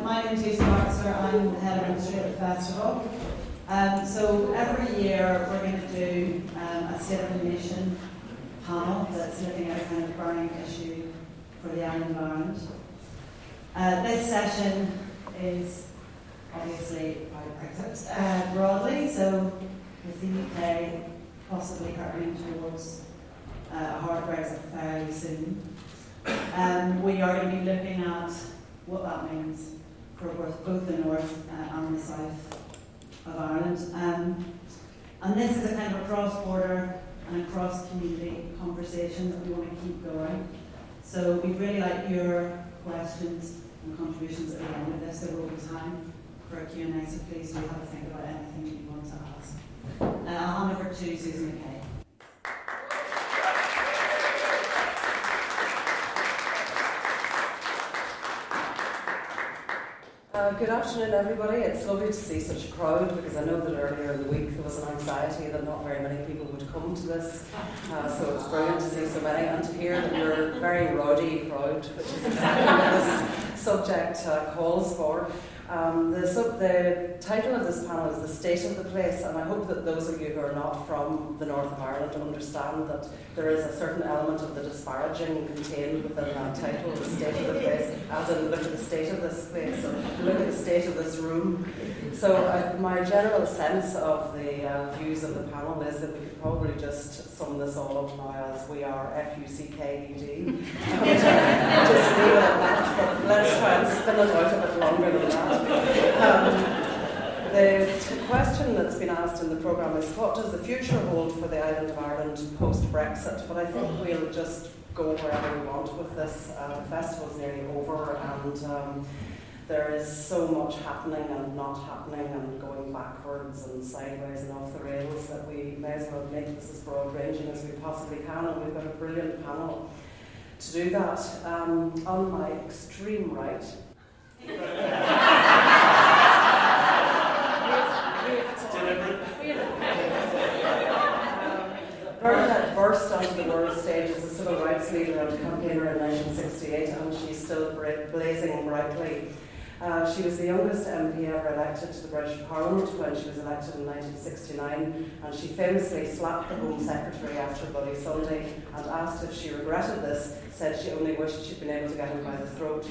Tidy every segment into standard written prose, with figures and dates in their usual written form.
My name's Lisa Baxter. I'm the head of industry at the festival. So every year we're going to do a State of the Nation panel that's looking at a kind of burning issue for the island of Ireland. This session is obviously about Brexit broadly, so with the UK possibly hurtling towards a hard Brexit fairly soon. We are going to be looking at what that means for both the north and the south of Ireland. And this is a kind of a cross-border and a cross-community conversation that we want to keep going. So we'd really like your questions and contributions at the end of this. There will be time for a Q&A, so please do have a think about anything that you want to ask. I'll hand over to Susan McKay. Good afternoon, everybody. It's lovely to see such a crowd, because I know that earlier in the week there was an anxiety that not very many people would come to this. So it's brilliant to see so many, and to hear that you're a very rowdy crowd, which is exactly what this subject calls for. The title of this panel is The State of the Place, and I hope that those of you who are not from the north of Ireland understand that there is a certain element of the disparaging contained within that title, The State of the Place, as in look at the state of this place, or look at the state of this room. So my general sense of the views of the panel is that we could probably just sum this all up now as we are FUCKED. Just leave it at that, but let's try and spin it out a bit longer than that. The question that's been asked in the programme is, what does the future hold for the island of Ireland post-Brexit? But I think we'll just go wherever we want with this. The festival's nearly over, and there is so much happening and not happening and going backwards and sideways and off the rails that we may as well make this as broad-ranging as we possibly can, and we've got a brilliant panel to do that. On my extreme right, Bernadette burst onto the world stage as a civil rights leader and campaigner in 1968, and she's still blazing brightly. She was the youngest MP ever elected to the British Parliament when she was elected in 1969, and she famously slapped the Home Secretary after Bloody Sunday and asked if she regretted this, said she only wished she'd been able to get him by the throat.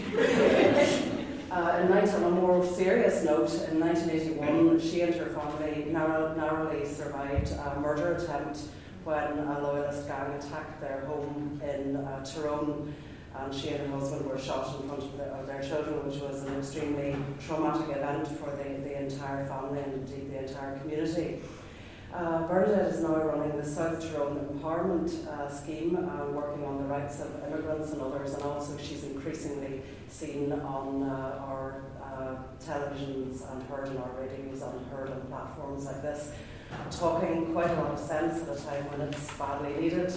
On a more serious note, in 1981, she and her family narrowly survived a murder attempt when a loyalist gang attacked their home in Tyrone, and she and her husband were shot in front of their children, which was an extremely traumatic event for the entire family and indeed the entire community. Bernadette is now running the South Tyrone Empowerment Scheme, working on the rights of immigrants and others, and also she's increasingly seen on our televisions and heard in our radios and heard on platforms like this, talking quite a lot of sense at a time when it's badly needed.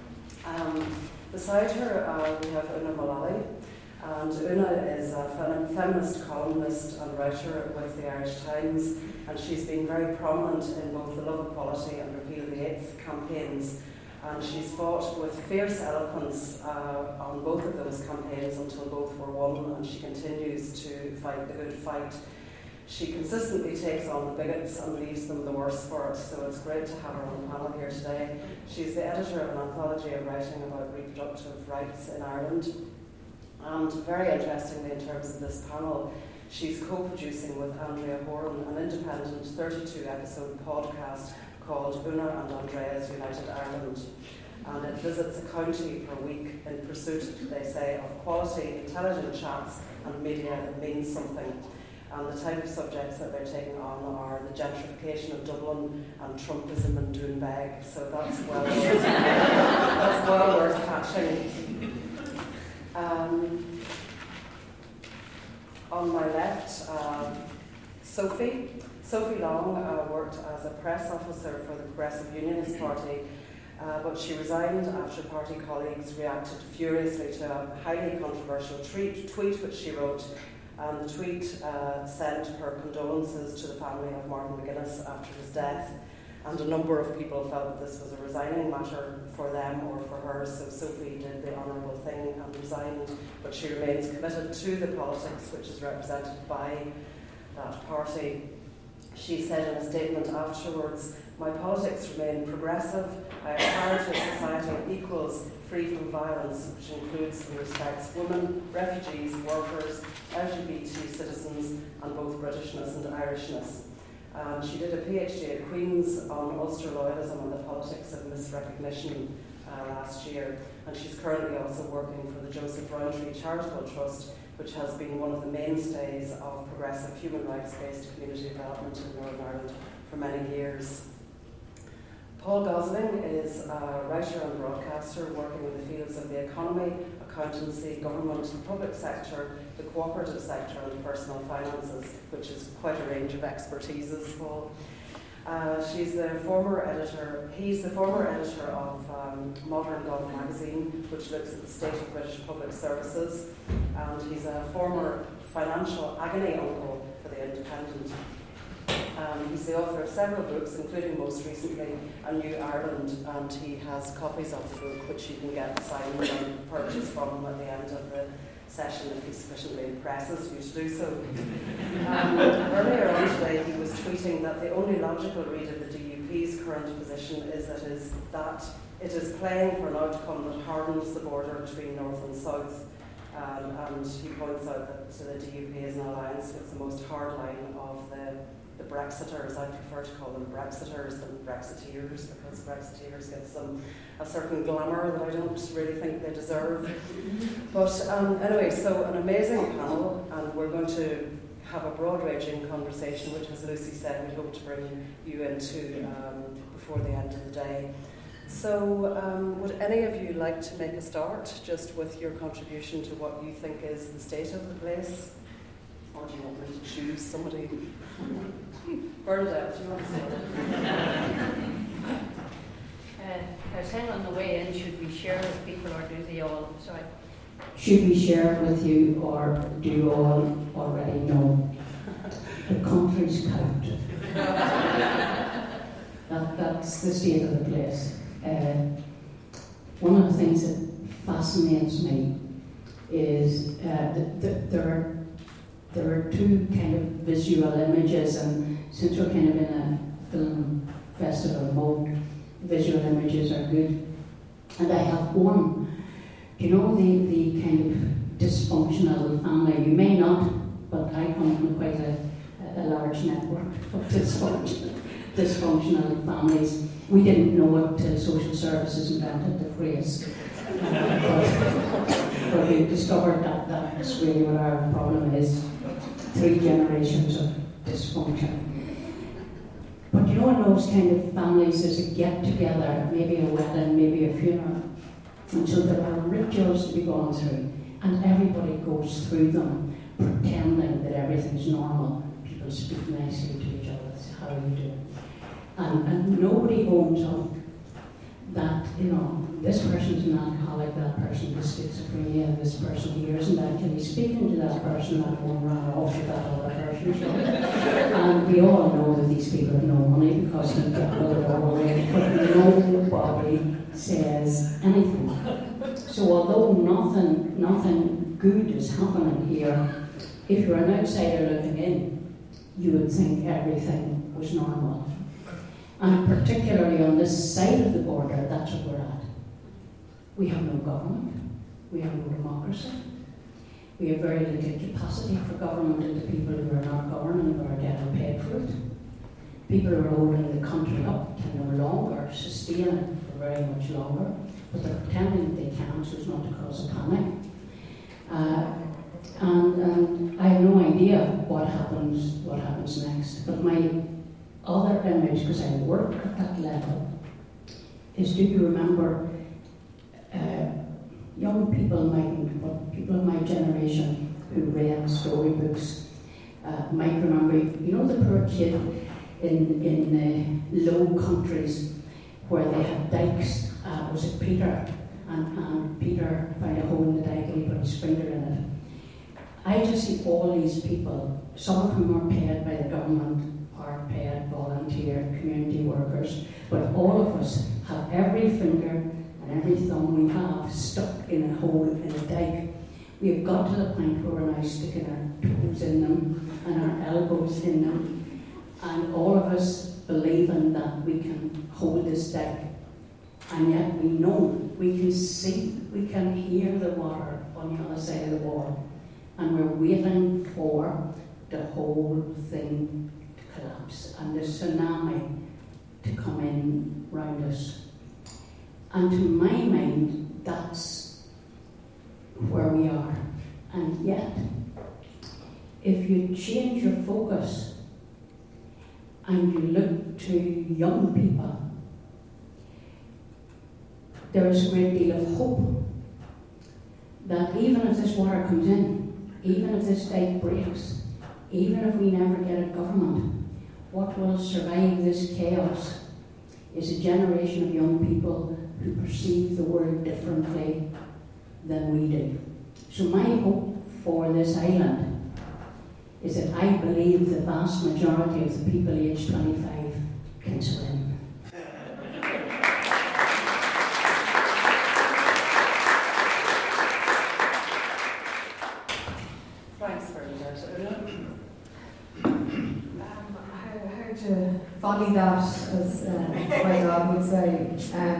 Beside her, we have Una Mullally, and Una is a feminist columnist and writer with the Irish Times, and she's been very prominent in both the Love Equality and Repeal the Eighth campaigns, and she's fought with fierce eloquence on both of those campaigns until both were won, and she continues to fight the good fight. She consistently takes on the bigots and leaves them the worse for it, so it's great to have her on the panel here today. She's the editor of an anthology of writing about reproductive rights in Ireland. And very interestingly, in terms of this panel, she's co-producing with Andrea Horan an independent 32-episode podcast called Una and Andrea's United Ireland. And it visits a county per week in pursuit, they say, of quality, intelligent chats and media that means something. And the type of subjects that they're taking on are the gentrification of Dublin and Trumpism in Doonbeg. So that's well worth catching. On my left, Sophie Long worked as a press officer for the Progressive Unionist Party, but she resigned after party colleagues reacted furiously to a highly controversial tweet which she wrote. And the tweet sent her condolences to the family of Martin McGuinness after his death. and a number of people felt that this was a resigning matter for them or for her, so Sophie did the honourable thing and resigned, but she remains committed to the politics which is represented by that party. She said in a statement afterwards, "My politics remain progressive. I aspire to a society of equals, free from violence, which includes and respects women, refugees, workers, LGBT citizens, and both Britishness and Irishness." She did a PhD at Queen's on Ulster loyalism and the politics of misrecognition last year, and she's currently also working for the Joseph Rowntree Charitable Trust, which has been one of the mainstays of progressive human rights-based community development in Northern Ireland for many years. Paul Gosling is a writer and broadcaster working in the fields of the economy, accountancy, government, the public sector, the cooperative sector and personal finances, which is quite a range of expertises, Paul. He's the former editor of Modern Gov magazine, which looks at the state of British public services, and he's a former financial agony uncle for the Independent. He's the author of several books, including most recently A New Ireland, and he has copies of the book which you can get signed and purchase from him at the end of the session if he sufficiently impresses you to do so. Earlier on today he was tweeting that the only logical read of the DUP's current position is that it is playing for an outcome that hardens the border between North and South. And he points out that the DUP is an alliance with the most hardline of the Brexiters. I prefer to call them Brexiters than Brexiteers, because Brexiteers get a certain glamour that I don't really think they deserve. But anyway, so an amazing panel, and we're going to have a broad-ranging conversation, which, as Lucy said, we hope to bring you into before the end of the day. So would any of you like to make a start, just with your contribution to what you think is the state of the place? Or do you want me to choose somebody? Bernadette, do you want to start? I was saying on the way in, should we share with people or do they all? Sorry. Should we share it with you, or do you all already know? The countries count. That's the state of the place. One of the things that fascinates me is that there are two kind of visual images, and since we're kind of in a film festival mode, visual images are good. And I have one. You know, the kind of dysfunctional family. You may not, but I come from quite a large network of dysfunctional families. We didn't know it till social services invented the phrase. But we discovered that that's really what our problem is. 3 generations of dysfunction. But you know, in those kind of families, there's a get-together, maybe a wedding, maybe a funeral. And so there are rituals to be gone through, and everybody goes through them, pretending that everything's normal. People speak nicely to each other, how are you doing? And nobody owns up that, you know, this person's an alcoholic, that person has schizophrenia, this person here isn't actually speaking to that person, that one ran off with that other person. So, and we all know that these people have no money because they get all away, but nobody says anything. So although nothing good is happening here, if you're an outsider looking in, you would think everything was normal. And particularly on this side of the border, that's what we're at. We have no government. We have no democracy. We have very little capacity for government, and the people who are not governing are getting paid for it. People who are holding the country up can no longer sustain it for very much longer, but they're pretending that they can, so it's not to cause a panic. And I have no idea what happens next. But my other image, because I work at that level, is, do you remember young people, people of my generation who read storybooks might remember, you know, the poor kid in low countries where they had dikes, was it Peter? And Peter found a hole in the dike and he put his finger in it. I just see all these people, some of whom are paid by the government part-paid, volunteer, community workers, but all of us have every finger and every thumb we have stuck in a hole in a dike. We have got to the point where we're now sticking our toes in them and our elbows in them, and all of us believing that we can hold this dike, and yet we know, we can see, we can hear the water on the other side of the wall, and we're waiting for the whole thing to collapse and the tsunami to come in round us. And to my mind, that's where we are. And yet, if you change your focus and you look to young people, there is a great deal of hope that even if this water comes in, even if this dike breaks, even if we never get a government, what will survive this chaos is a generation of young people who perceive the world differently than we do. So my hope for this island is that I believe the vast majority of the people aged 25 can swim. Thanks very much. How to folly that, as my dad would say.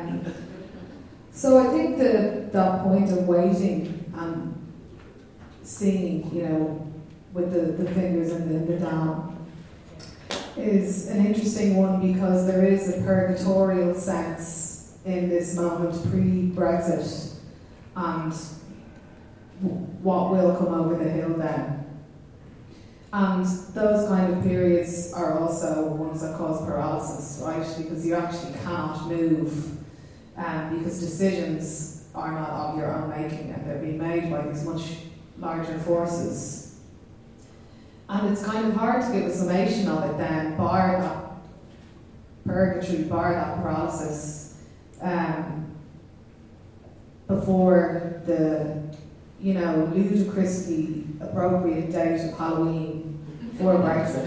So I think that point of waiting and seeing, with the fingers in the dam is an interesting one, because there is a purgatorial sense in this moment pre-Brexit and what will come over the hill then. And those kind of periods are also ones that cause paralysis, right? Because you actually cannot move, because decisions are not of your own making, and they're being made by these much larger forces. And it's kind of hard to give a summation of it then, bar that purgatory, bar that paralysis, before the ludicrously appropriate date of Halloween for Brexit.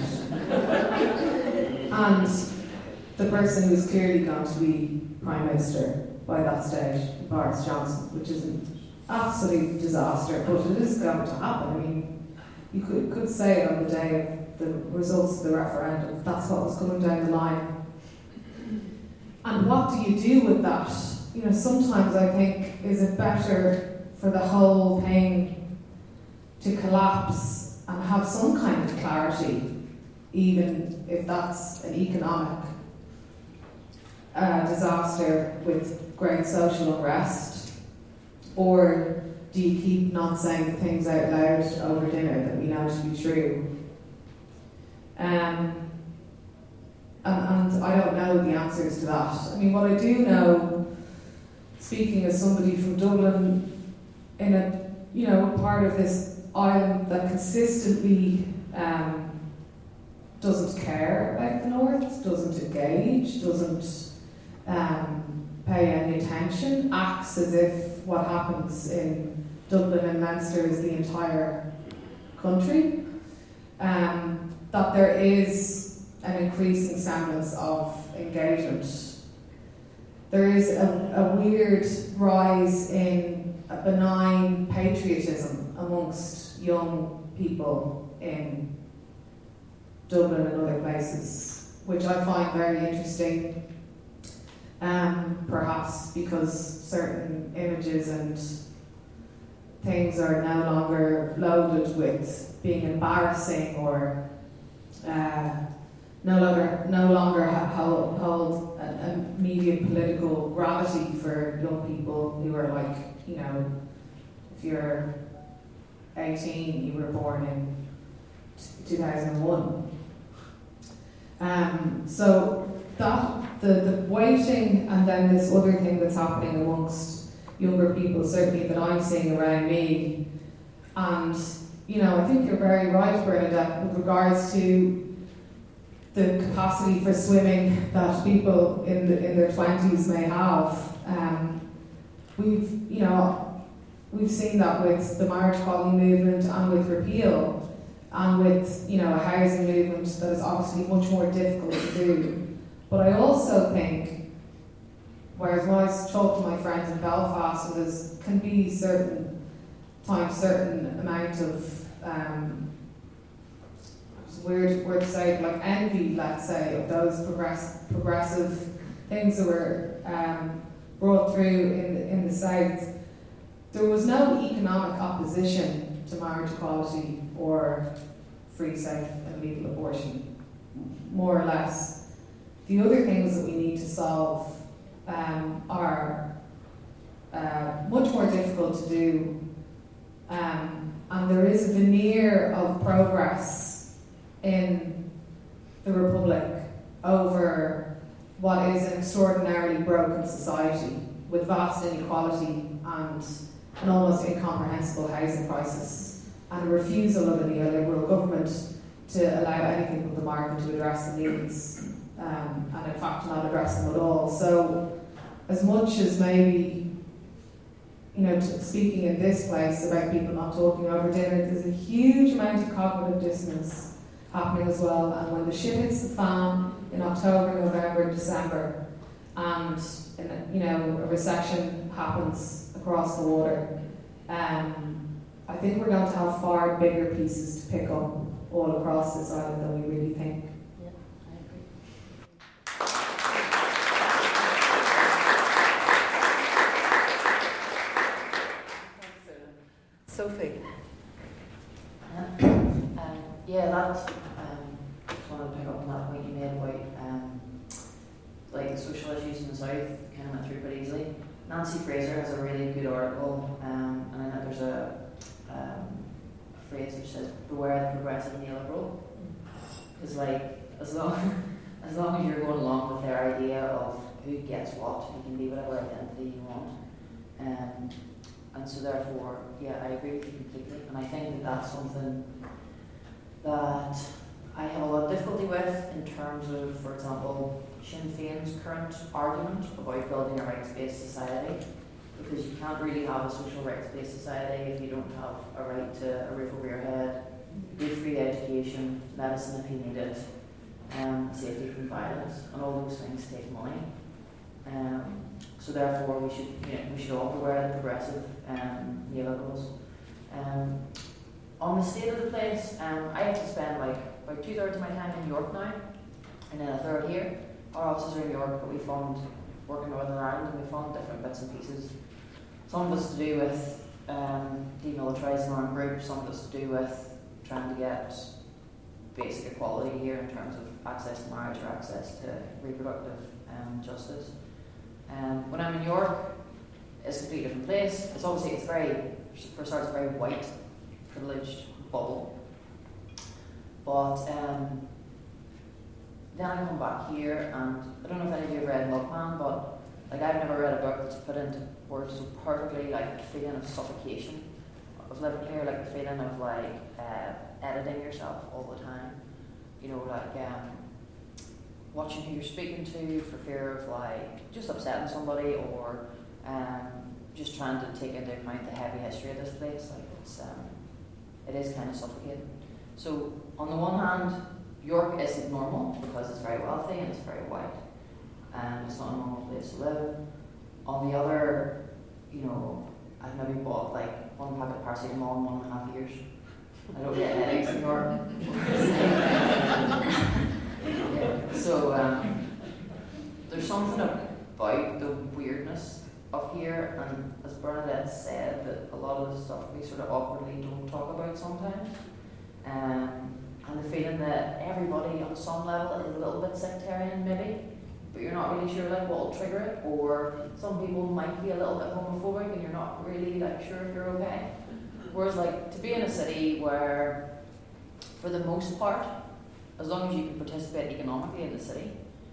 And the person who's clearly going to be Prime Minister by that stage, Boris Johnson, which is an absolute disaster, but it is going to happen. I mean, you could say it on the day of the results of the referendum, that's what was coming down the line. And what do you do with that? Sometimes I think, is it better for the whole thing to collapse and have some kind of clarity, even if that's an economic disaster with great social unrest? Or do you keep not saying the things out loud over dinner that we know to be true? And I don't know the answers to that. I mean, what I do know, speaking as somebody from Dublin, in a part of this island that consistently doesn't care about the North, doesn't engage, doesn't pay any attention, acts as if what happens in Dublin and Leinster is the entire country, that there is an increasing semblance of engagement. There is a weird rise in a benign patriotism amongst young people in Dublin and other places, which I find very interesting, perhaps because certain images and things are no longer loaded with being embarrassing or no longer hold a medium political gravity for young people who are like, if you're 18, you were born in 2001. So that the waiting, and then this other thing that's happening amongst younger people, certainly that I'm seeing around me, and I think you're very right, Bernadette, with regards to the capacity for swimming that people in their 20s may have. We've seen that with the marriage equality movement and with repeal. and with, you know, a housing movement that is obviously much more difficult to do. But I also think, whereas when I talk to my friends in Belfast, there can be certain amount of it's weird word to say, like envy, let's say, of those progressive things that were brought through in the South. There was no economic opposition to marriage equality or free, safe and legal abortion, more or less. The other things that we need to solve are much more difficult to do, and there is a veneer of progress in the Republic over what is an extraordinarily broken society with vast inequality and an almost incomprehensible housing crisis, and a refusal of the neoliberal government to allow anything but the market to address the needs, and in fact not address them at all. So as much as maybe, you know, speaking in this place about people not talking over dinner, there's a huge amount of cognitive dissonance happening as well. And when the shit hits the fan in October, November, December, and you know, a recession happens across the water, I think we're going to have far bigger pieces to pick up all across this island than we really think. Yeah, I agree. Sophie. Yeah, that, just wanted to pick up on that point you made about like the social issues in the South, kind of went through pretty easily. Nancy Fraser has a really good article, and I know there's a phrase which says, beware the progressive neoliberal. Because like, as long as you're going along with their idea of who gets what, you can be whatever identity you want. And so therefore, yeah, I agree with you completely. And I think that that's something that I have a lot of difficulty with in terms of, for example, Sinn Féin's current argument about building a rights-based society, because you can't really have a social rights-based society if you don't have a right to a roof over your head, good free education, medicine if you need it, safety from violence, and all those things take money. So therefore, we should all beware the progressive neoliberals. On the state of the place, I have to spend like about 2/3 of my time in York now, and then a third here. Our offices are in York, but we fund work in Northern Ireland, and we fund different bits and pieces. Some of it's to do with demilitarising armed groups, some of it's to do with trying to get basic equality here in terms of access to marriage or access to reproductive justice. When I'm in York, it's a completely different place. It's obviously, for starters, a very white, privileged bubble. But then I come back here, and I don't know if any of you have read Milkman, but like I've never read a book that's put into words so perfectly, like the feeling of suffocation of living here, like the feeling of like editing yourself all the time. You know, like watching who you're speaking to for fear of like just upsetting somebody, or just trying to take into account the heavy history of this place. Like it is kind of suffocating. So on the one hand, York isn't normal because it's very wealthy and it's very white, and it's not a normal place to live. On the other, you know, I've maybe bought like one packet of paracetamol in 1.5 years. I don't get headaches in York. Yeah. So there's something about the weirdness of here, and as Bernadette said, that a lot of the stuff we sort of awkwardly don't talk about sometimes. And the feeling that everybody on some level is a little bit sectarian maybe, but you're not really sure like what will trigger it, or some people might be a little bit homophobic and you're not really like sure if you're okay. Whereas like to be in a city where for the most part, as long as you can participate economically in the city,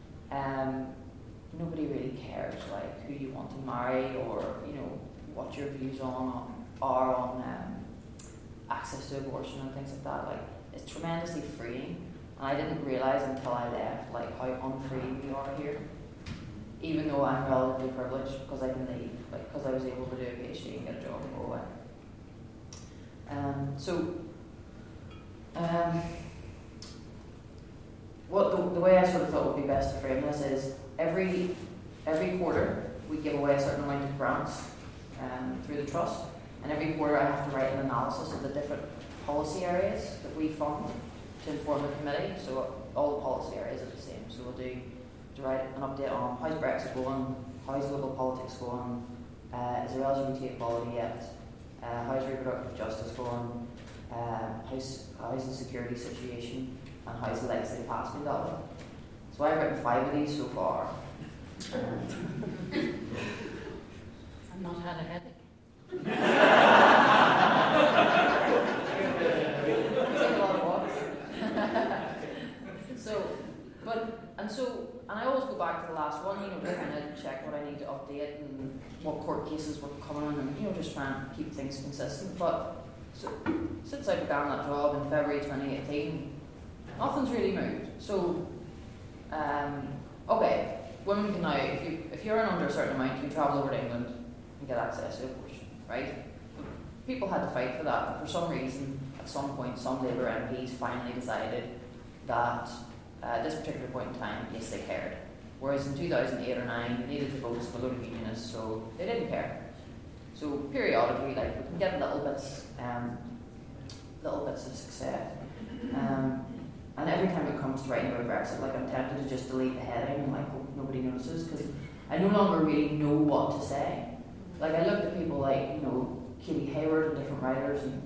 nobody really cares like who you want to marry, or you know what your views are on access to abortion and things like that. Like it's tremendously freeing, and I didn't realise until I left like how unfree we are here. Even though I'm relatively privileged because I can leave, like because I was able to do a PhD and get a job and go away. So The way I sort of thought would be best to frame this is every quarter we give away a certain amount of grants through the trust, and every quarter I have to write an analysis of the different policy areas that we fund to inform the committee. So all the policy areas are the same. So we'll do to write an update on how's Brexit going, how's global politics going, is there LGBT equality yet, how's reproductive justice going, how's the security situation, and how's the legislative pass been dealt with. So I've written 5 of these so far. I've not had a headache. Take a lot of walks. And I always go back to the last one, to kind of check what I need to update and what court cases were coming and, just try and keep things consistent. But since I began that job in February 2018, nothing's really moved. So, okay, women can now, if you're under a certain amount, you can travel over to England and get access to abortion, right? People had to fight for that, but for some reason, at some point, some Labour MPs finally decided that at this particular point in time, yes, they cared. Whereas in 2008 or 9, they needed to vote for a load of unionists, so they didn't care. So periodically, we can get little bits of success. And every time it comes to writing about Brexit, I'm tempted to just delete the heading and hope nobody notices, because I no longer really know what to say. I looked at people like, Katie Hayward and different writers, and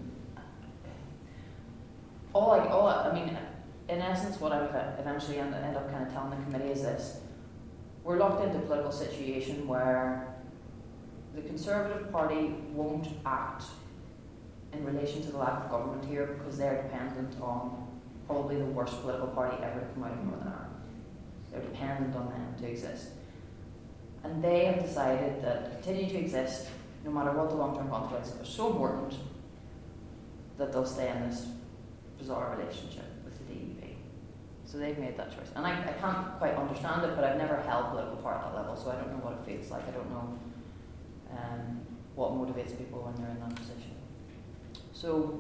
in essence, what I would eventually end up kind of telling the committee is this: we're locked into a political situation where the Conservative Party won't act in relation to the lack of government here because they're dependent on probably the worst political party ever to come out of Northern Ireland. They're dependent on them to exist. And they have decided that to continue to exist, no matter what the long-term consequences, are so important that they'll stay in this bizarre relationship with the DUP. So they've made that choice. And I can't quite understand it, but I've never held political power at that level, so I don't know what it feels like. I don't know what motivates people when they're in that position. So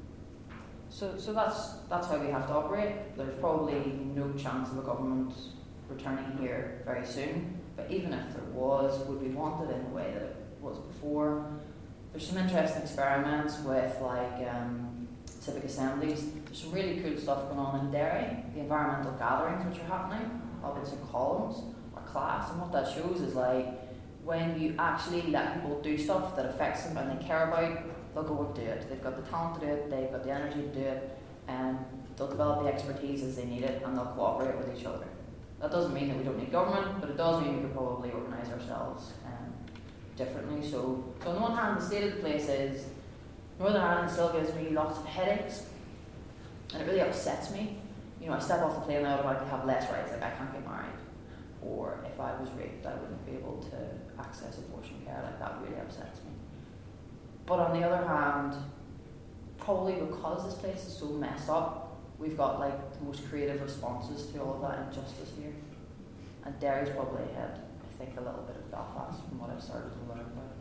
that's how we have to operate. There's probably no chance of a government returning here very soon, but even if there was, would we want it in the way that it was before? There's some interesting experiments with civic assemblies. There's some really cool stuff going on in Derry, the environmental gatherings which are happening up in St. Collins or Class, and what that shows is when you actually let people do stuff that affects them and they care about, they'll go and do it. They've got the talent to do it, they've got the energy to do it, and they'll develop the expertise as they need it, and they'll cooperate with each other. That doesn't mean that we don't need government, but it does mean we could probably organise ourselves differently. So on the one hand, the state of the place is Northern Ireland still gives me lots of headaches, and it really upsets me. I step off the plane, I would like to have less rights, I can't get married. Or if I was raped, I wouldn't be able to access abortion care. That really upsets me. But on the other hand, probably because this place is so messed up, we've got the most creative responses to all of that injustice here. And Derry's probably ahead, I think, a little bit of Belfast from what I've started to learn about.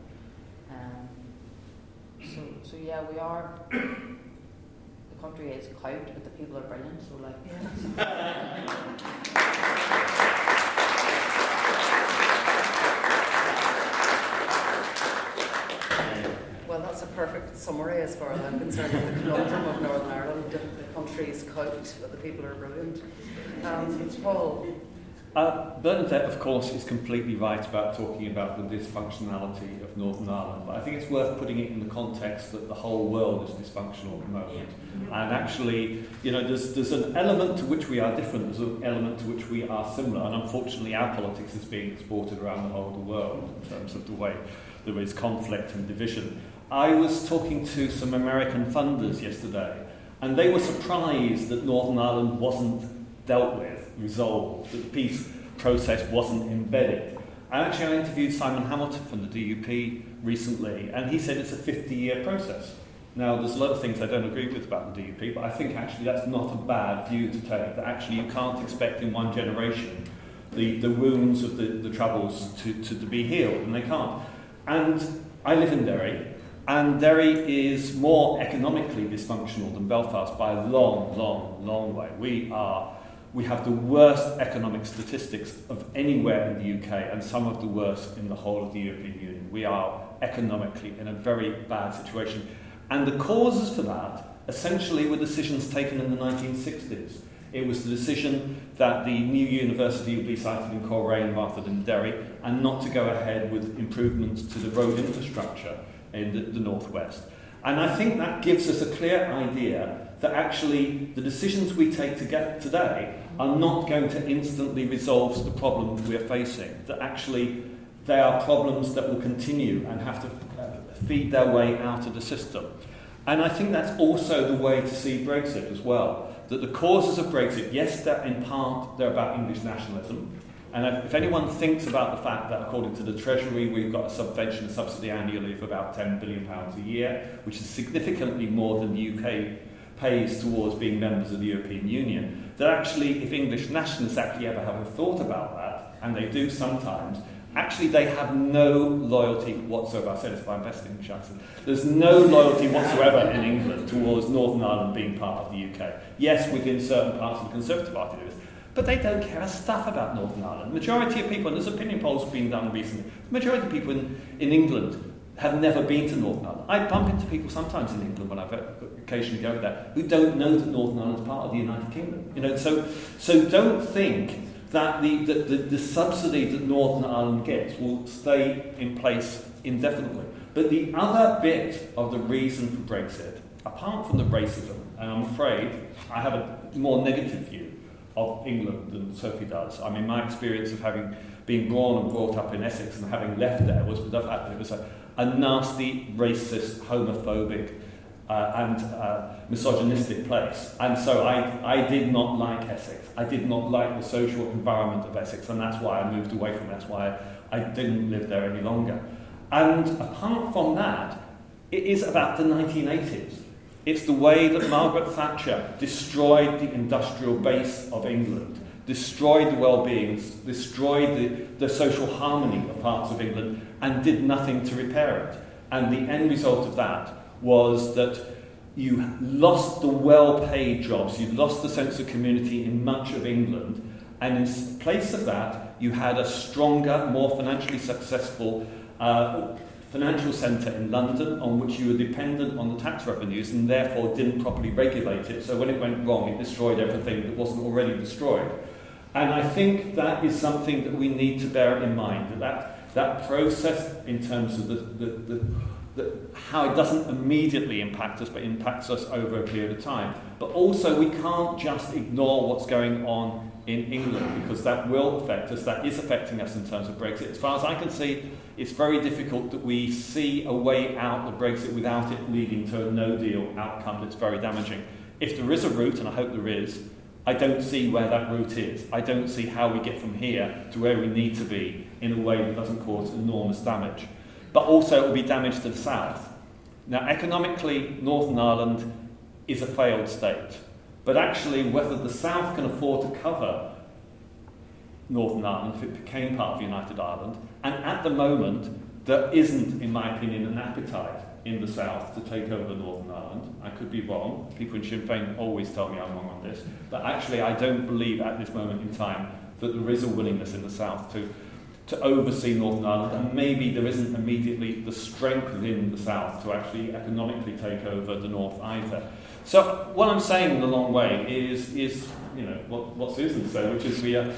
So yeah, we are. The country is cowed, but the people are brilliant. So Well, that's a perfect summary as far as I'm concerned of the conundrum of Northern Ireland. The country is cowed, but the people are brilliant. Paul? Bernadette, of course, is completely right about talking about the dysfunctionality of Northern Ireland, but I think it's worth putting it in the context that the whole world is dysfunctional at the moment. And actually, there's an element to which we are different, there's an element to which we are similar, and unfortunately our politics is being exported around the whole of the world in terms of the way there is conflict and division. I was talking to some American funders yesterday, and they were surprised that Northern Ireland wasn't dealt with, resolved, that the peace process wasn't embedded. I interviewed Simon Hamilton from the DUP recently, and he said it's a 50-year process. Now, there's a lot of things I don't agree with about the DUP, but I think actually that's not a bad view to take, that actually you can't expect in one generation the wounds of the troubles to be healed, and they can't. And I live in Derry, And Derry is more economically dysfunctional than Belfast by a long, long, long way. We have the worst economic statistics of anywhere in the UK and some of the worst in the whole of the European Union. We are economically in a very bad situation. And the causes for that essentially were decisions taken in the 1960s. It was the decision that the new university would be sited in Coleraine rather than Derry, and not to go ahead with improvements to the road infrastructure in the northwest. And I think that gives us a clear idea that actually the decisions we take today are not going to instantly resolve the problems we're facing, that actually they are problems that will continue and have to feed their way out of the system. And I think that's also the way to see Brexit as well. That the causes of Brexit, yes, in part, they're about English nationalism. And if anyone thinks about the fact that, according to the Treasury, we've got a subsidy annually of about £10 billion a year, which is significantly more than the UK pays towards being members of the European Union, that actually, if English nationalists actually ever have a thought about that, and they do sometimes, actually they have no loyalty whatsoever. I said this by my best English accent. There's no loyalty whatsoever in England towards Northern Ireland being part of the UK. Yes, within certain parts of the Conservative Party there is, but they don't care a stuff about Northern Ireland. The majority of people, and there's opinion polls being done recently, the majority of people in England have never been to Northern Ireland. I bump into people sometimes in England when I occasionally go there who don't know that Northern Ireland is part of the United Kingdom. You know, so don't think that the subsidy that Northern Ireland gets will stay in place indefinitely. But the other bit of the reason for Brexit, apart from the racism, and I'm afraid I have a more negative view of England than Sophie does. I mean, my experience of having been born and brought up in Essex and having left there was with the fact that it was a nasty, racist, homophobic and misogynistic place. And so I did not like Essex. I did not like the social environment of Essex, and that's why I moved away from it. That's why I didn't live there any longer. And apart from that, it is about the 1980s. It's the way that Margaret Thatcher destroyed the industrial base of England, destroyed the well-being, destroyed the social harmony of parts of England, and did nothing to repair it. And the end result of that was that you lost the well-paid jobs, you lost the sense of community in much of England, and in place of that, you had a stronger, more financially successful financial centre in London on which you were dependent on the tax revenues and therefore didn't properly regulate it. So when it went wrong, it destroyed everything that wasn't already destroyed. And I think that is something that we need to bear in mind, that process in terms of how it doesn't immediately impact us, but impacts us over a period of time. But also we can't just ignore what's going on in England, because that will affect us, that is affecting us in terms of Brexit. As far as I can see, it's very difficult that we see a way out of Brexit without it leading to a no-deal outcome that's very damaging. If there is a route, and I hope there is, I don't see where that route is. I don't see how we get from here to where we need to be in a way that doesn't cause enormous damage. But also it will be damage to the south. Now, economically, Northern Ireland is a failed state. But actually, whether the south can afford to cover Northern Ireland if it became part of United Ireland, and at the moment, there isn't, in my opinion, an appetite in the south to take over Northern Ireland. I could be wrong. People in Sinn Féin always tell me I'm wrong on this. But actually, I don't believe at this moment in time that there is a willingness in the south to oversee Northern Ireland, and maybe there isn't immediately the strength within the south to actually economically take over the north either. So what I'm saying in a long way is you know what Susan said, which is we are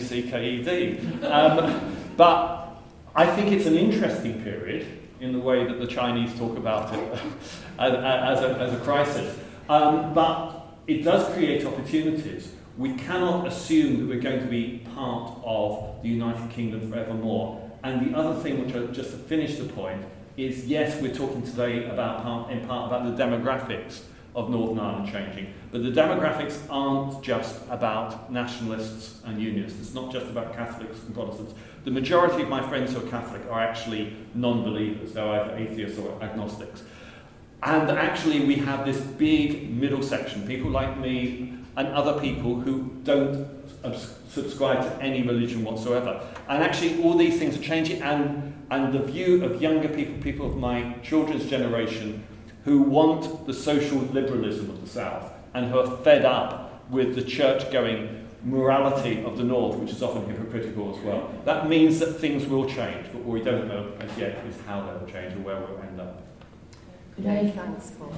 FUCKED. But I think it's an interesting period in the way that the Chinese talk about it as a crisis. But it does create opportunities. We cannot assume that we're going to be part of the United Kingdom forevermore. And the other thing, which just to finish the point, is yes, we're talking today in part about the demographics of Northern Ireland changing, but the demographics aren't just about nationalists and unionists. It's not just about Catholics and Protestants. The majority of my friends who are Catholic are actually non-believers. They're either atheists or agnostics. And actually we have this big middle section, people like me and other people who don't subscribe to any religion whatsoever. And actually all these things are changing, and and the view of younger people of my children's generation, who want the social liberalism of the South and who are fed up with the church-going morality of the North, which is often hypocritical as well. That means that things will change, but what we don't know as yet is how they will change or where we'll end up. Could I? Thanks, Paul.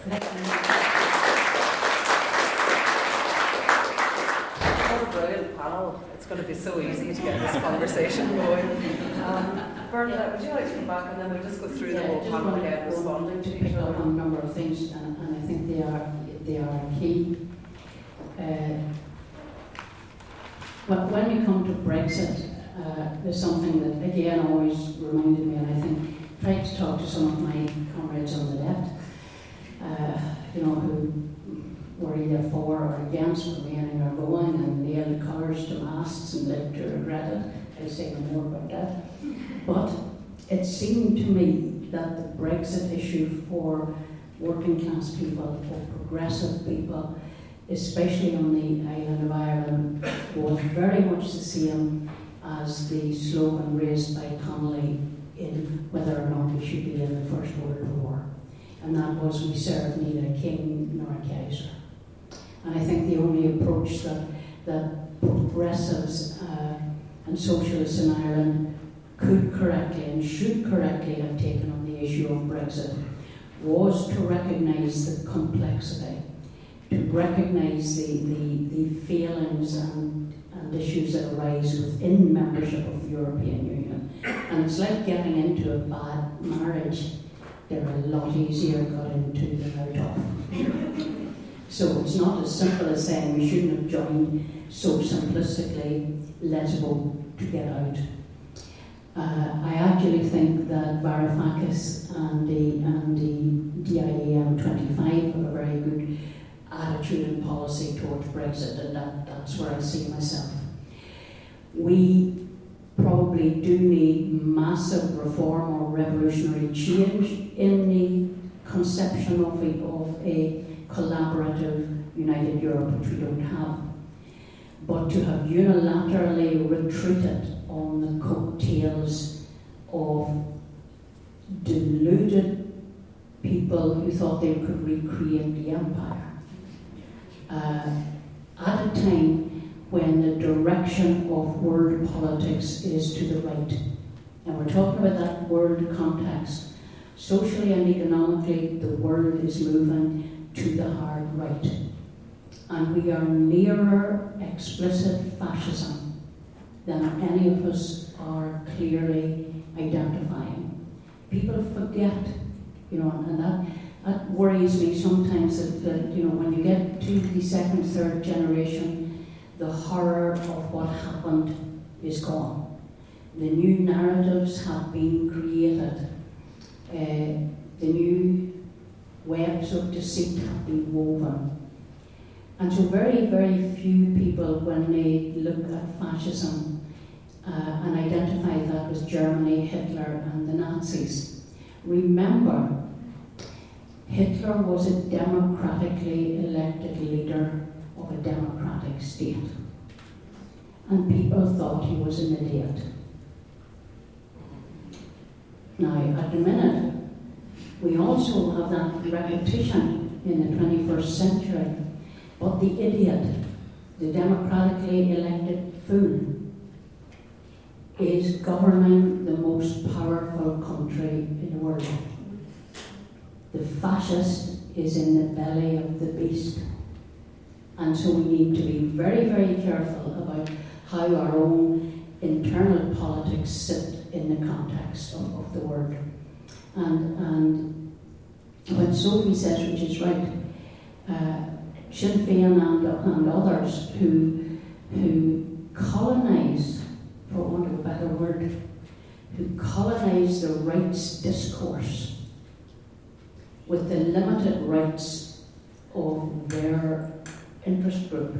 What a brilliant panel. It's going to be so easy to get this conversation going. Bernadette, would you like to come back and then we'll just go through the whole panel again, responding to pick each up other? on a number of things, and I think they are key. When we come to Brexit, there's something that again always reminded me, and I think tried to talk to some of my comrades on the left, who were either for or against remaining or going, and nailed colours to masts and lived to regret it. I'll say no more about that. But it seemed to me that the Brexit issue for working class people, for progressive people, especially on the island of Ireland, was very much the same as the slogan raised by Connolly in whether or not we should be in the First World War. And that was, we serve neither a king nor a Kaiser. And I think the only approach that progressives and socialists in Ireland could correctly and should correctly have taken on the issue of Brexit was to recognise the complexity, to recognise the failings and issues that arise within membership of the European Union. And it's like getting into a bad marriage. They're a lot easier got into than out of. So it's not as simple as saying we shouldn't have joined so simplistically, let's vote to get out. I actually think that Varoufakis and the DIEM 25 have a very good attitude and policy towards Brexit, and that's where I see myself. We probably do need massive reform or revolutionary change in the conception of a collaborative United Europe, which we don't have. But to have unilaterally retreated on the coattails of deluded people who thought they could recreate the empire, at a time when the direction of world politics is to the right. And we're talking about that world context. Socially and economically, the world is moving to the hard right. And we are nearer explicit fascism than any of us are clearly identifying. People forget, and that worries me sometimes that when you get to the second, third generation, the horror of what happened is gone. The new narratives have been created. The new webs of deceit have been woven. And so very, very few people, when they look at fascism and identify that with Germany, Hitler and the Nazis, remember Hitler was a democratically elected leader of a democratic state. And people thought he was an idiot. Now, at the minute, we also have that repetition in the 21st century. But the idiot, the democratically elected fool, is governing the most powerful country in the world. The fascist is in the belly of the beast. And so we need to be very, very careful about how our own internal politics sit in the context of the world. And when Sophie says, which is right, Sinn Féin and others who colonise, for want of a better word, who colonise the rights discourse with the limited rights of their interest group,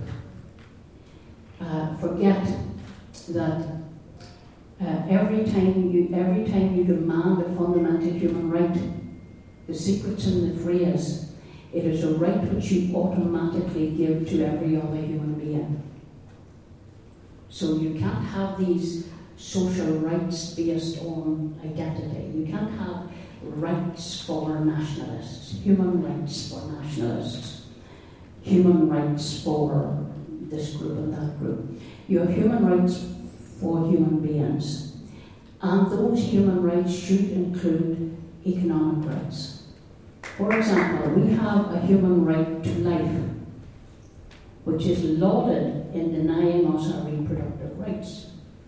forget that every time you demand a fundamental human right, the secret's in the phrase, it is a right which you automatically give to every other human being. So you can't have these social rights based on identity. You can't have rights for nationalists, human rights for nationalists, human rights for this group and that group. You have human rights for human beings, and those human rights should include economic rights. For example, we have a human right to life, which is lauded in denying us our reproductive rights.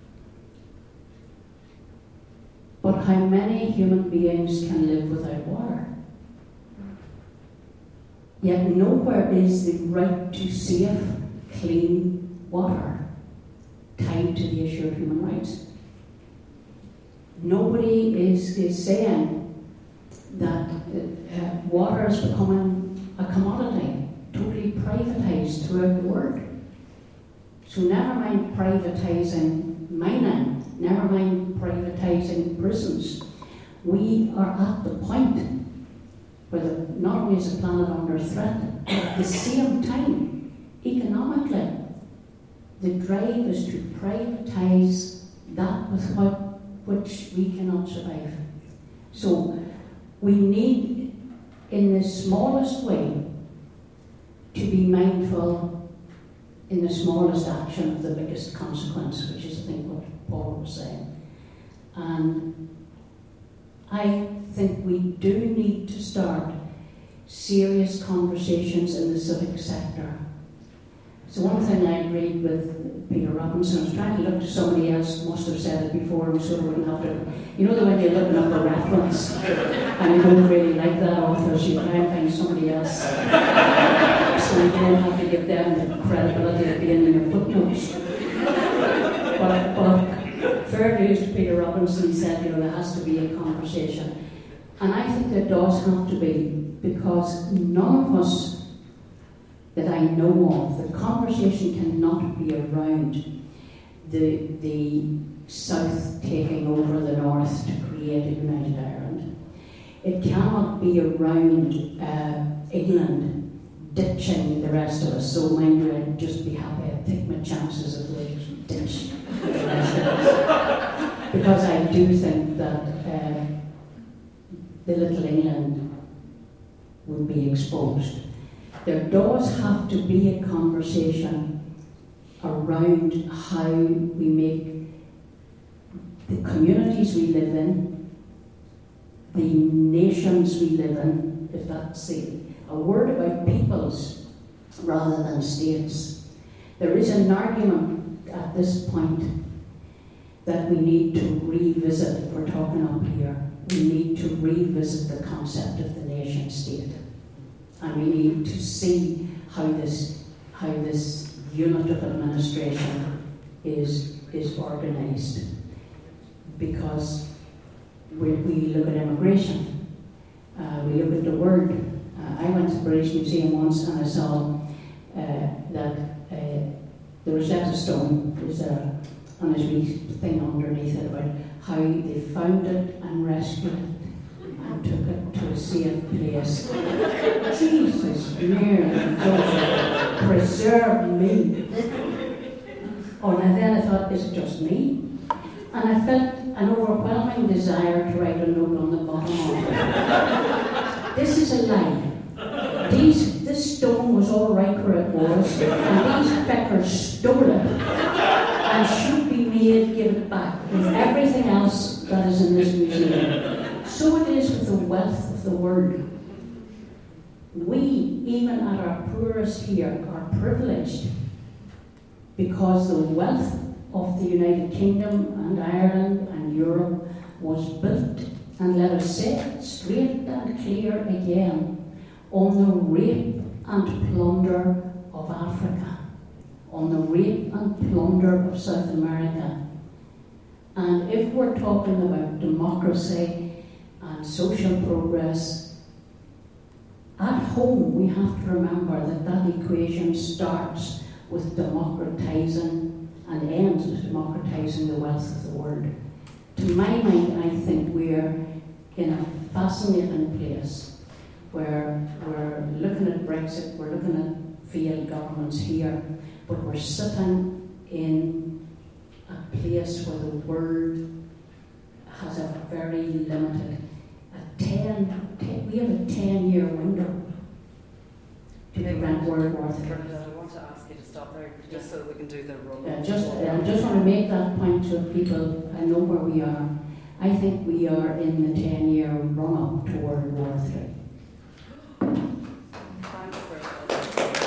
But how many human beings can live without water? Yet nowhere is the right to safe, clean water tied to the issue of human rights. Nobody is saying that water is becoming a commodity, totally privatised throughout the world. So never mind privatising mining, never mind privatising prisons. We are at the point where not only is the planet under threat, but at the same time, economically, the drive is to privatise that without which we cannot survive. So we need, in the smallest way, to be mindful in the smallest action of the biggest consequence, which is, I think, what Paul was saying. And I think we do need to start serious conversations in the civic sector. So one thing I agreed with Peter Robinson, I was trying to look to somebody else, must have said it before, and so we wouldn't have to, you know the way you're looking up a reference, and you don't really like that author, so you try and find somebody else. So you don't have to give them the credibility of being in your footnotes. But fair news to Peter Robinson, he said, there has to be a conversation. And I think there does have to be, because none of us that I know of, the conversation cannot be around the South taking over the North to create a united Ireland. It cannot be around England ditching the rest of us. So mind you, I'd just be happy. I'd take my chances if they ditch the rest of us. Because I do think that the little England would be exposed. There does have to be a conversation around how we make the communities we live in, the nations we live in, if that's a word about peoples rather than states. There is an argument at this point that we need to revisit, if we're talking up here, we need to revisit the concept of the nation state. And we need to see how this unit of administration is organised. Because we look at immigration, we look at the word. I went to the British Museum once and I saw that the Rosetta Stone is there, and there's a wee thing underneath it about how they found it and rescued it and took it to a safe place. Jesus, Mary, God, preserve me. Oh, and then I thought, is it just me? And I felt an overwhelming desire to write a note on the bottom of it. This is a lie. This stone was all right where it was, and these feckers stole it and should be made give it back with everything else that is in this museum. So it is with the wealth of the world. We, even at our poorest here, are privileged because the wealth of the United Kingdom and Ireland and Europe was built, and let us say it straight and clear again, on the rape and plunder of Africa, on the rape and plunder of South America. And if we're talking about democracy and social progress, at home we have to remember that equation starts with democratizing and ends with democratizing the wealth of the world. To my mind, I think we're in a fascinating place where we're looking at Brexit, we're looking at failed governments here, but we're sitting in a place where the word has a very limited, we have a 10-year window to prevent World War III. Bernadette, I want to ask you to stop there, just so that we can do the roll. I just want to make that point to people. I know where we are. I think we are in the 10-year run-up to World War III. Thanks, Bernadette.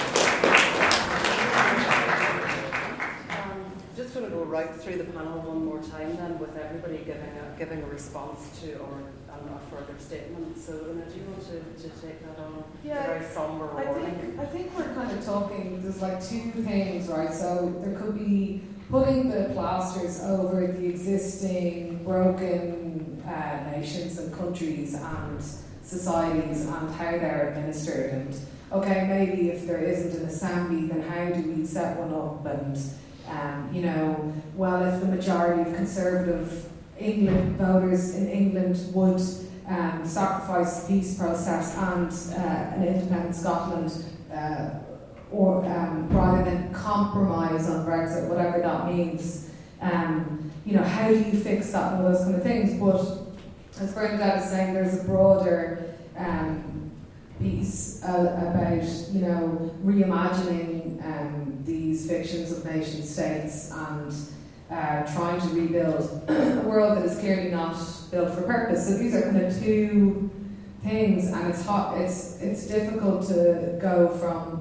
Just going to go right through the panel one more time then, with everybody giving a response to a further statement. So, Una, do you want to take that on? Yeah, It's a very somber warning. I think we're kind of talking, there's like two things, right? So there could be putting the plasters over the existing broken nations and countries and societies and how they're administered. And okay, maybe if there isn't an assembly, then how do we set one up? And well, if the majority of Conservative England voters in England would sacrifice the peace process and an independent Scotland, or rather than compromise on Brexit, whatever that means, how do you fix that and all those kind of things? But as Bernadette is saying, there's a broader piece about reimagining these fictions of nation states and trying to rebuild a world that is clearly not built for purpose. So these are kind of two things, and it's difficult to go from.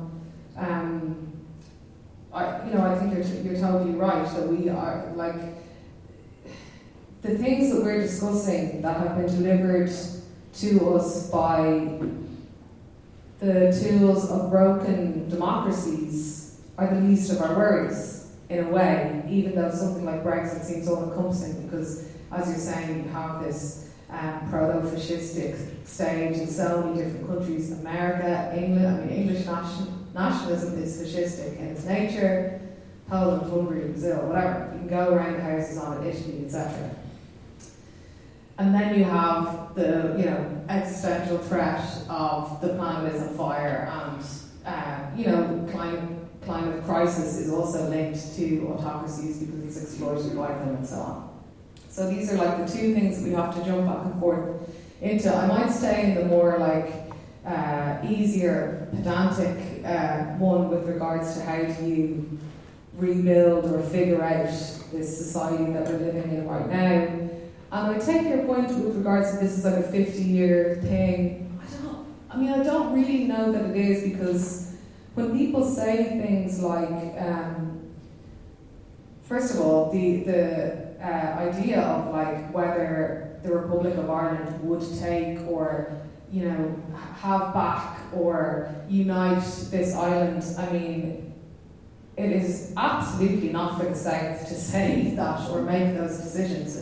I think you're totally right that we are like the things that we're discussing that have been delivered to us by the tools of broken democracies are the least of our worries, in a way, even though something like Brexit seems all-encompassing because, as you're saying, you have this proto-fascistic stage in so many different countries. America, England, English nationalism is fascistic in its nature. Poland, Hungary, Brazil, whatever. You can go around the houses on it, Italy, etc. And then you have the existential threat of the planet is on fire, and climate crisis is also linked to autocracies because it's exploited by them and so on. So these are like the two things that we have to jump back and forth into. I might stay in the more easier, pedantic one with regards to how do you rebuild or figure out this society that we're living in right now. And I take your point with regards to this is like a 50-year thing. I don't really know that it is, because when people say things like, first of all, the idea of whether the Republic of Ireland would take or have back or unite this island, it is absolutely not for the South to say that or make those decisions.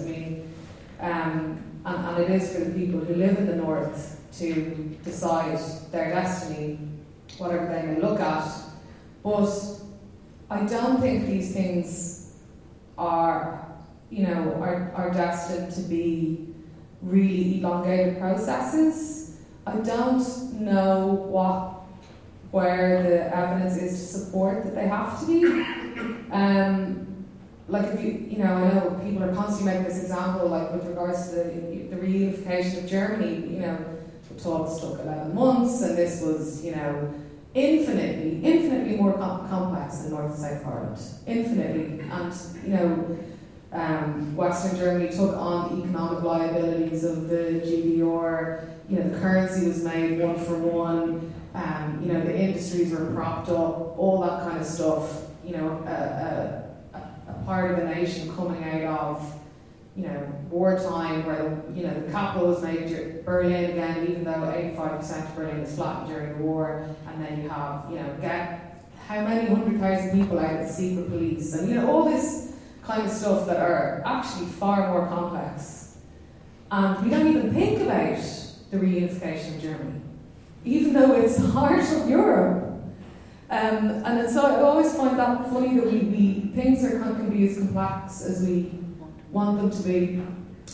And it is for the people who live in the North to decide their destiny, whatever they may look at. But I don't think these things are destined to be really elongated processes. I don't know where the evidence is to support that they have to be. I know people are constantly making this example, with regards to the reunification of Germany. The talks took 11 months, and this was, infinitely more complex than North and South Ireland. Infinitely. And, Western Germany took on the economic liabilities of the GDR. The currency was made one for one. The industries were propped up, all that kind of stuff. A part of a nation coming out of, wartime, where the capital was made Berlin again, even though 85% of Berlin was flattened during the war, and then you have, get how many 100,000 people out of secret police, and all this kind of stuff that are actually far more complex. And we don't even think about the reunification of Germany, even though it's the heart of Europe. And so I always find that funny that things can be as complex as we want them to be.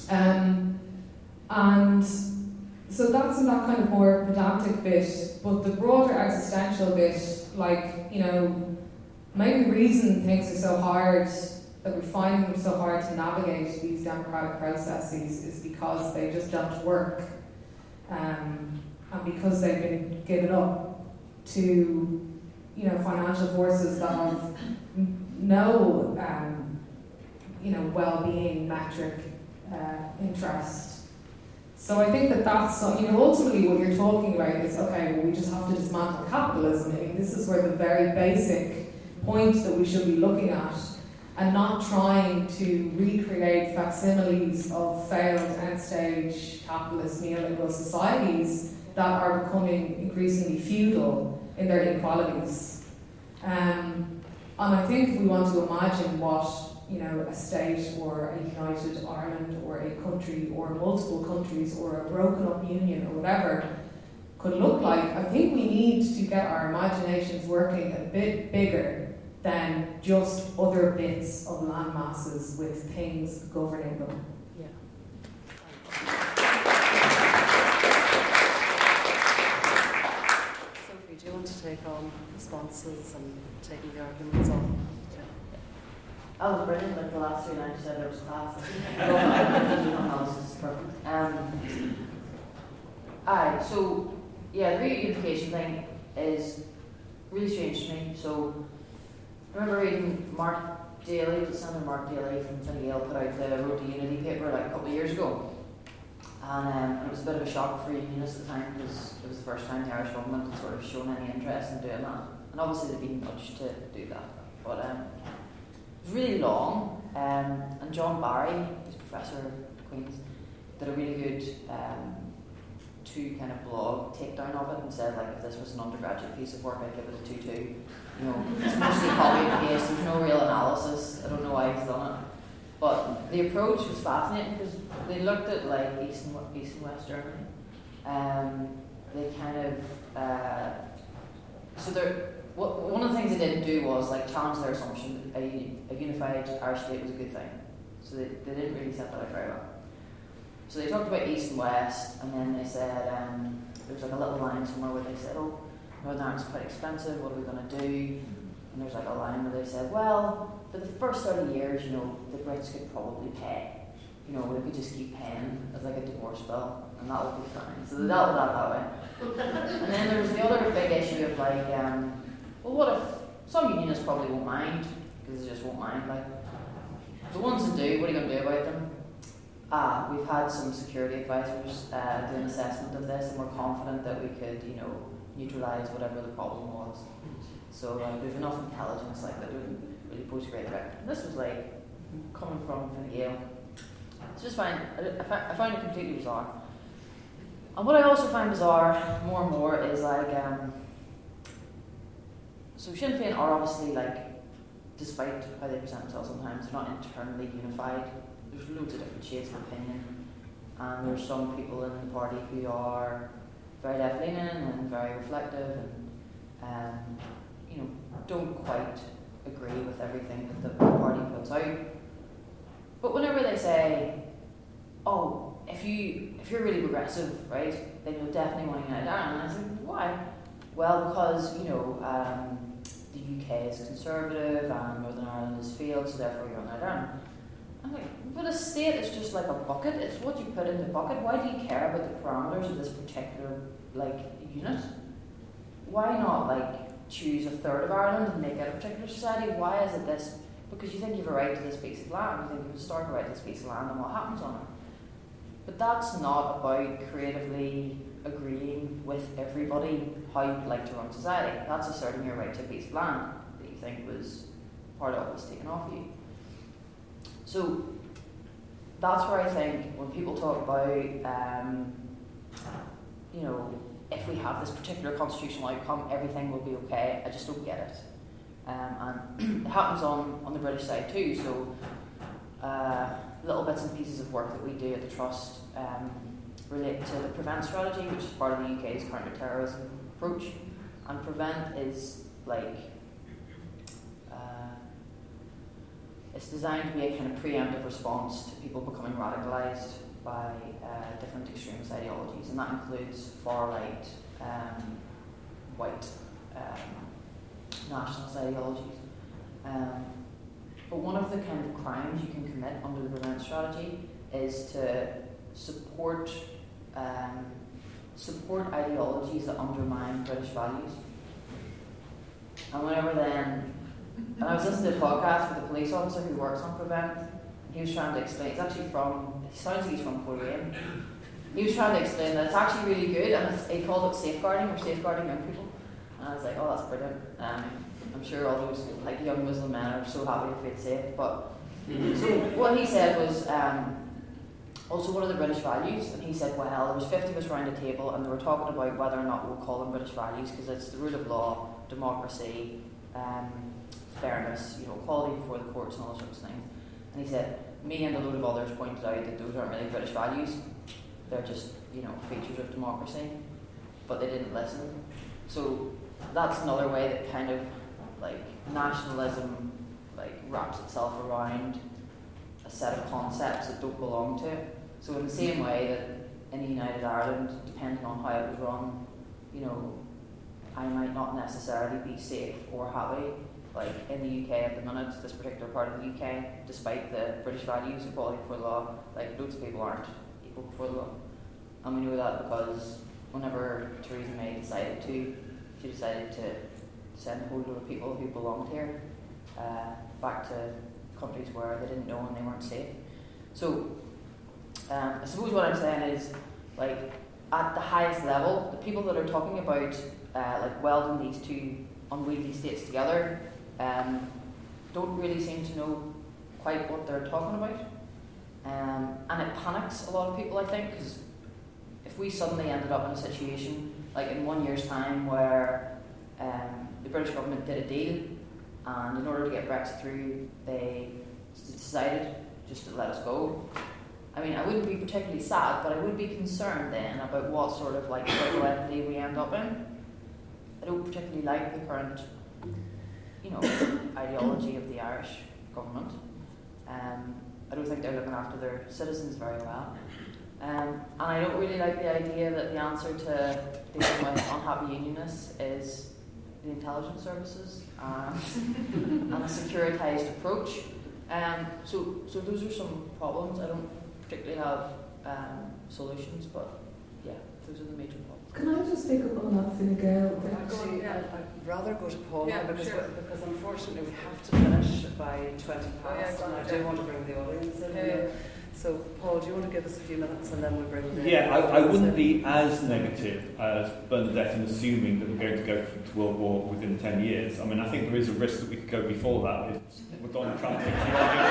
And so that's in that kind of more pedantic bit, but the broader existential bit, maybe the reason things are so hard that we find them so hard to navigate these democratic processes is because they just don't work, and because they've been given up to financial forces that have no well-being metric interest. So I think that's ultimately what you're talking about is, okay, well, we just have to dismantle capitalism. I mean, this is where the very basic point that we should be looking at, and not trying to recreate facsimiles of failed end-stage capitalist neoliberal societies that are becoming increasingly feudal in their inequalities. And I think if we want to imagine what a state or a united Ireland or a country or multiple countries or a broken up union or whatever could look like, I think we need to get our imaginations working a bit bigger than just other bits of land masses with things governing them. Sophie, do you want to take on responses and taking the arguments on? I was brilliant, like the last 3 lines you said there was class. This is perfect. Aye, so yeah, the reunification thing is really strange to me. So I remember reading Mark Daly, Senator Mark Daly from Fine Gael put out the Road to Unity paper like a couple of years ago. And it was a bit of a shock for unionists at the time because it was the first time the Irish government had sort of shown any interest in doing that. And obviously they'd been nudged to do that. But it was really long, and John Barry, who's professor at Queen's, did a really good two kind of blog takedown of it and said, like, if this was an undergraduate piece of work, I'd give it a 2-2. It's mostly copy and paste, there's no real analysis. I don't know why he's done it. But the approach was fascinating because they looked at like East and West Germany. They kind of one of the things they didn't do was like challenge their assumption that a unified Irish state was a good thing. So they didn't really set that out very well. So they talked about East and West, and then they said there was like a little line somewhere where they said, "Oh, Northern Ireland's quite expensive. What are we going to do?" And there's like a line where they said, "Well, for the first 30 years, the Brits could probably pay. They could just keep paying as like a divorce bill, and that would be fine." So they dealt with that way. And then there was the other big issue of like, well, what if some unionists probably won't mind because they just won't mind. Like the ones that do, what are you going to do about them? We've had some security advisors do an assessment of this, and we're confident that we could, neutralise whatever the problem was. So there's enough intelligence like that wouldn't really pose a great threat. And this was like coming from Fine Gael. It's just fine. I find it completely bizarre. And what I also find bizarre more and more is like, so Sinn Féin are obviously like, despite how they present themselves sometimes, they're not internally unified. There's loads of different shades of opinion, and there's some people in the party who are very left-leaning and very reflective and don't quite agree with everything that the party puts out. But whenever they say, "Oh, if you're really progressive, right, then you'll definitely want to unite Ireland," and I say, "Why?" Well, because the UK is conservative and Northern Ireland has failed, so therefore you're unite Ireland. I'm like, but a state is just like a bucket. It's what you put in the bucket. Why do you care about the parameters of this particular unit? Why not choose a third of Ireland and make it a particular society? Why is it this? Because you think you have a right to this piece of land. You think you have a historical right to this piece of land and what happens on it. But that's not about creatively agreeing with everybody how you'd like to run society. That's asserting your right to a piece of land that you think was part of what was taken off you. So that's where I think when people talk about, if we have this particular constitutional outcome, everything will be okay, I just don't get it. And it happens on the British side too, so little bits and pieces of work that we do at the Trust relate to the PREVENT strategy, which is part of the UK's counter-terrorism approach. And PREVENT is it's designed to be a kind of preemptive response to people becoming radicalised by different extremist ideologies, and that includes far-right, white nationalist ideologies. But one of the kind of commit under the Berlin strategy is to support ideologies that undermine British values. And and I was listening to a podcast with a police officer who works on Prevent. He was trying to explain, he sounds like he's from Korea. He was trying to explain that it's actually really good, and he called it safeguarding, or safeguarding young people. And I was like, oh, that's brilliant. I'm sure all those young Muslim men are so happy to feel safe. But so what he said was, also what are the British values? And he said, well, there was 50 of us around the table, and they were talking about whether or not we'll call them British values, because it's the rule of law, democracy, fairness, equality before the courts and all those sorts of things. And he said, me and a load of others pointed out that those aren't really British values. They're just, features of democracy. But they didn't listen. So that's another way that kind of, nationalism, wraps itself around a set of concepts that don't belong to it. So in the same way that in United Ireland, depending on how it was run, I might not necessarily be safe or happy. In the UK at the minute, this particular part of the UK, despite the British values, equality before the law, loads of people aren't equal before the law. And we know that because whenever Theresa May decided to send a whole load of people who belonged here back to countries where they didn't know and they weren't safe. So I suppose what I'm saying is, at the highest level, the people that are talking about welding these two unwieldy states together don't really seem to know quite what they're talking about. And it panics a lot of people, I think, because if we suddenly ended up in a situation, in 1 year's time, where the British government did a deal, and in order to get Brexit through, they decided just to let us go. I mean, I wouldn't be particularly sad, but I would be concerned then about what sort of political entity we end up in. I don't particularly like the current, ideology of the Irish government. I don't think they're looking after their citizens very well. And I don't really like the idea that the answer to dealing with unhappy unionists is the intelligence services and a securitized approach. So those are some problems. I don't particularly have solutions, but yeah, those are the major problems. Can I just pick up on that, Fine Gael? Actually, I'd rather go to Paul because unfortunately we have to finish by 20 past, and I do want to bring the audience in. So, Paul, do you want to give us a few minutes and then we'll bring the... Yeah, I wouldn't be as negative as Bernadette in assuming that we're going to go to World War within 10 years. I mean, I think there is a risk that we could go before that if Donald Trump thinks he might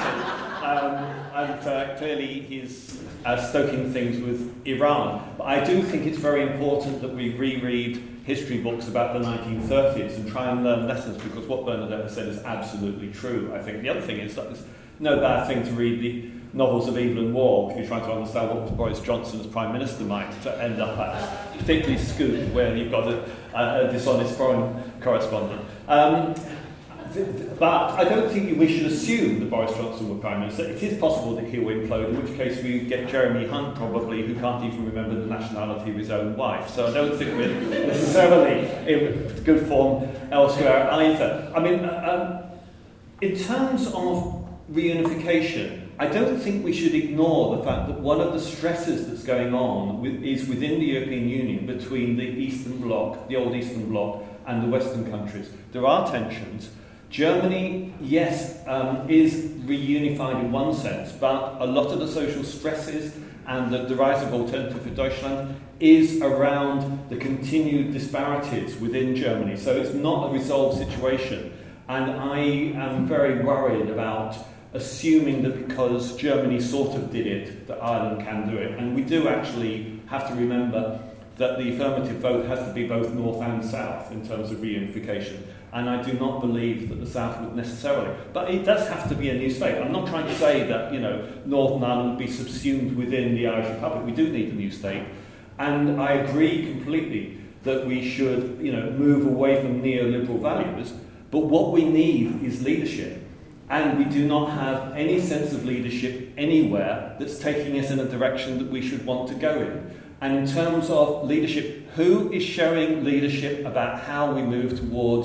get re-elected. And clearly he's stoking things with Iran. But I do think it's very important that we reread history books about the 1930s and try and learn lessons, because what Bernadette has said is absolutely true. I think the other thing is that there's no bad thing to read the novels of Evelyn Waugh if you're trying to understand what Boris Johnson as Prime Minister might end up as, particularly Scoop, where you've got a dishonest foreign correspondent. But I don't think we should assume that Boris Johnson will be Prime Minister. It is possible that he'll implode, in which case we get Jeremy Hunt probably, who can't even remember the nationality of his own wife. So I don't think we're necessarily in good form elsewhere either. I mean, in terms of reunification, I don't think we should ignore the fact that one of the stresses that's going on is within the European Union between the Eastern Bloc, the old Eastern Bloc, and the Western countries. There are tensions. Germany, yes, is reunified in one sense, but a lot of the social stresses and the rise of Alternative for Deutschland is around the continued disparities within Germany. So it's not a resolved situation. And I am very worried about assuming that because Germany sort of did it, that Ireland can do it. And we do actually have to remember that the affirmative vote has to be both north and south in terms of reunification. And I do not believe that the south would necessarily. But it does have to be a new state. I'm not trying to say that, Northern Ireland would be subsumed within the Irish Republic. We do need a new state. And I agree completely that we should, move away from neoliberal values. But what we need is leadership. And we do not have any sense of leadership anywhere that's taking us in a direction that we should want to go in. And in terms of leadership, who is showing leadership about how we move towards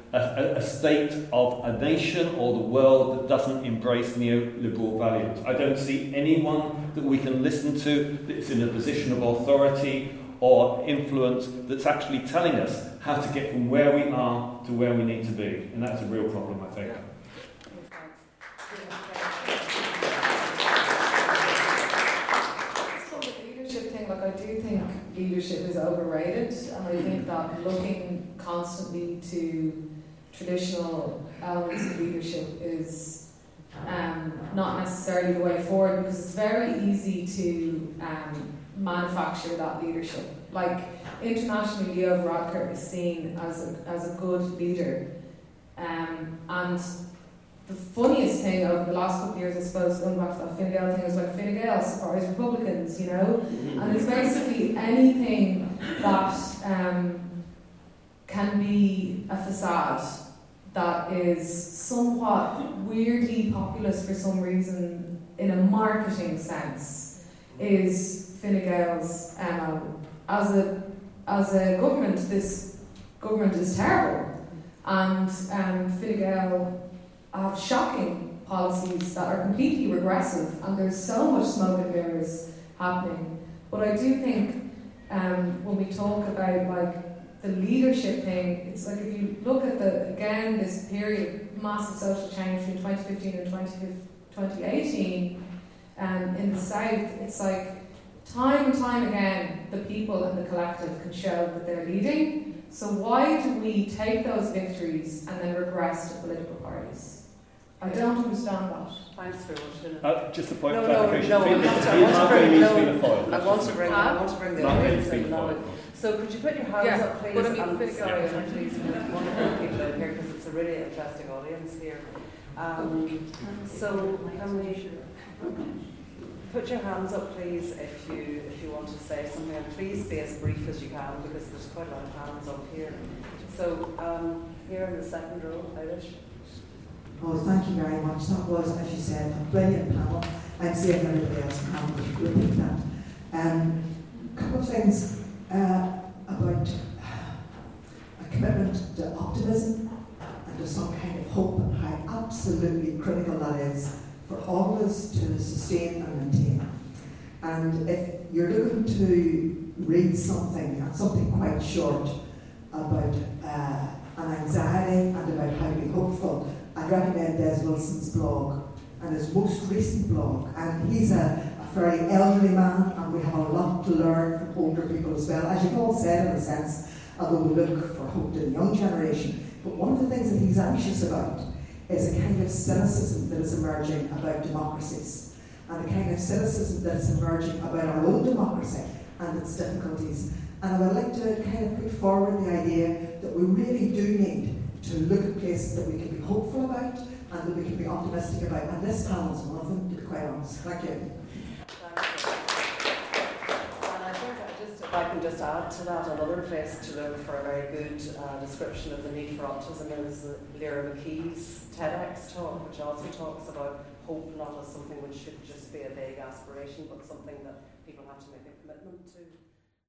a state of a nation or the world that doesn't embrace neoliberal values. I don't see anyone that we can listen to that's in a position of authority or influence that's actually telling us how to get from where we are to where we need to be. And that's a real problem, I think. So the leadership thing, like I do think leadership is overrated, and I think that looking constantly to traditional elements of leadership is not necessarily the way forward, because it's very easy to manufacture that leadership. Like internationally, Leo Varadkar is seen as a good leader, and the funniest thing over the last couple of years, I suppose, going back to that Fine Gael thing, is when Fine Gael surprised Republicans, you know, and it's basically anything that can be a facade that is somewhat weirdly populist for some reason in a marketing sense is Fine Gael's MO. As a government, this government is terrible, and Fine Gael have shocking policies that are completely regressive, and there's so much smoke and mirrors happening. But I do think when we talk about like the leadership thing, it's like if you look at this period of massive social change between 2015 and 2018 in the South, it's like time and time again the people and the collective can show that they're leading. So why do we take those victories and then regress to political parties? I don't understand that. Thanks very much. Just a point No, of no, clarification. no, I want to bring the audience in now. So could you put your hands up, please? And please, wonderful people in here, because it's a really interesting audience here. So can we put your hands up, please, if you want to say something, and please be as brief as you can, because there's quite a lot of hands up here. So here in the second row, Irish. Oh, thank you very much. That was, as you said, a brilliant panel. I'm seeing everybody else can repeat that. A couple of things about a commitment to optimism and to some kind of hope, and how absolutely critical that is for all of us to sustain and maintain. And if you're looking to read something quite short about an anxiety and about how to be hopeful, I'd recommend Des Wilson's blog and his most recent blog. And he's a very elderly man, and we have a lot to learn from older people as well. As you've all said, in a sense, although we look for hope in the young generation. But one of the things that he's anxious about is a kind of cynicism that is emerging about democracies, and a kind of cynicism that's emerging about our own democracy and its difficulties. And I would like to kind of put forward the idea that we really do need to look at places that we can be hopeful about and that we can be optimistic about. And this panel is one of them, to be quite honest. Thank you. And I think if I can just add to that, another place to look for a very good description of the need for optimism is Lyra McKee's TEDx talk, which also talks about hope not as something which should just be a vague aspiration, but something that people have to make a commitment to.